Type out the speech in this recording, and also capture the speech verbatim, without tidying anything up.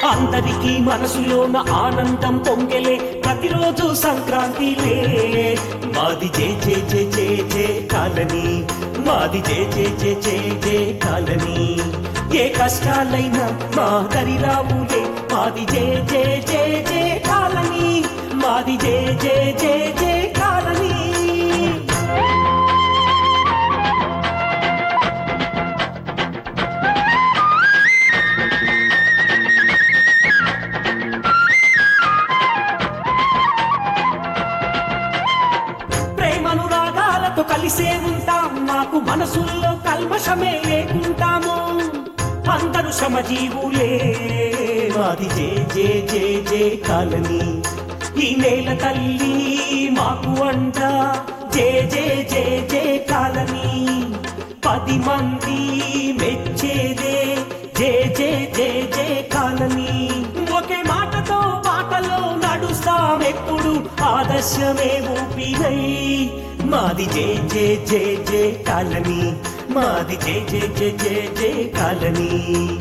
అందరికీ మనసులోన ఆనందం పొంగెలే ప్రతిరోజు సంక్రాంతిలే మాది జే జే జే జే జే కాలనీ మాది జే జే జే జే జే కాలనీ ఏ కష్టాలైనా మా దరిరావులే మాది జే జే జే జే కాలనీ మాది జే జే జే జే కాలనీ ప్రేమనురాగాలతో కలిసే ఉంటాం మాకు మనసుల్లో కల్మషమే లేకుంటాము అందరూ శ్రమజీవులే మాది జే జే జే జే కాలనీ ఈ నేల తల్లి మాకు అంట జే జే జే జే కాలనీ పది మంది మెచ్చేదే జే జే జే జే కాలనీ ఒకే మాటతో బాటలో నడుస్తాం ఎప్పుడు ఆదర్శమే ఊపిరై మాది జే జే జే జే కాలనీ మాది జే జే జే జే జే కాలనీ